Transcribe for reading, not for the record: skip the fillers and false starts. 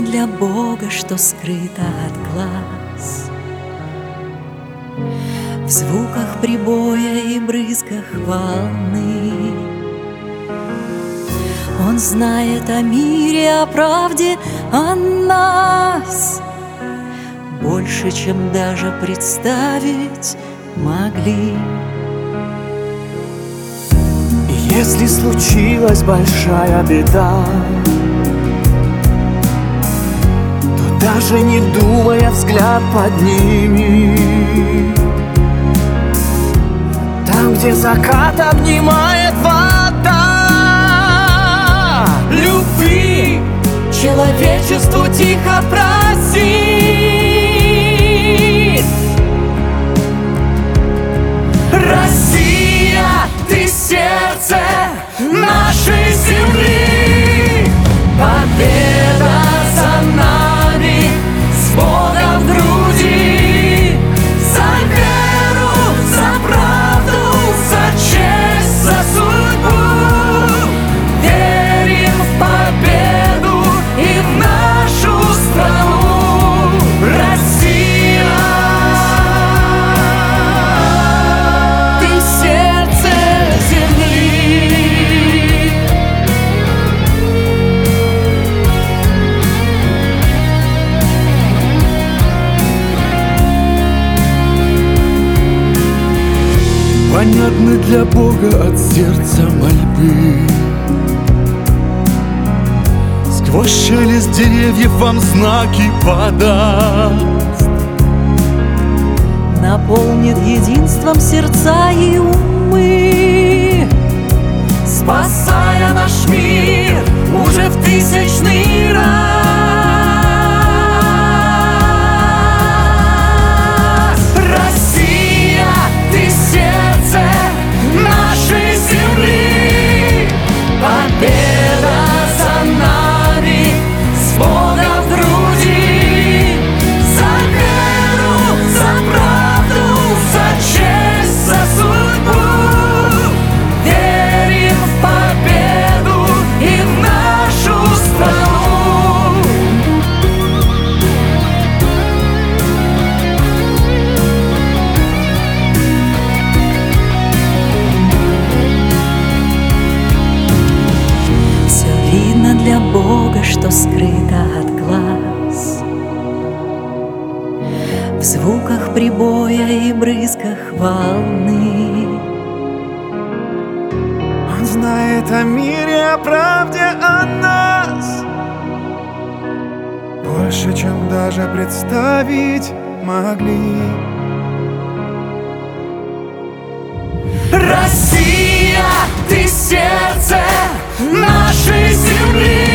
для Бога, что скрыто от глаз. В звуках прибоя и брызгах волны Он знает о мире, о правде, о нас больше, чем даже представить могли. И если случилась большая беда, то даже не думая взгляд подними. Там, где закат обнимает вода, любви человечеству тихо просит. Россия, ты сердце нашей земли, победа за нами, с Богом в груди, за веру, за правду, за честь, за судьбу. Верим в победу и в нашу страну. Россия, ты сердце земли. Понятны для Бога от сердца мольбы. Сквозь шелест деревьев вам знаки подаст. Наполнит единством сердца и умы, Спасая наш мир уже в тысячный раз. Россия, ты сердце нашей земли, победа за нами, с Богом в груди, за веру, за правду, за честь, за судьбу. Верим в победу и в нашу страну. все видно для Бога, что скрыто от глаз. В звуках прибоя и брызгах волны Он знает о мире, о правде, о нас больше, чем даже представить могли. Россия, ты сердце нашей земли,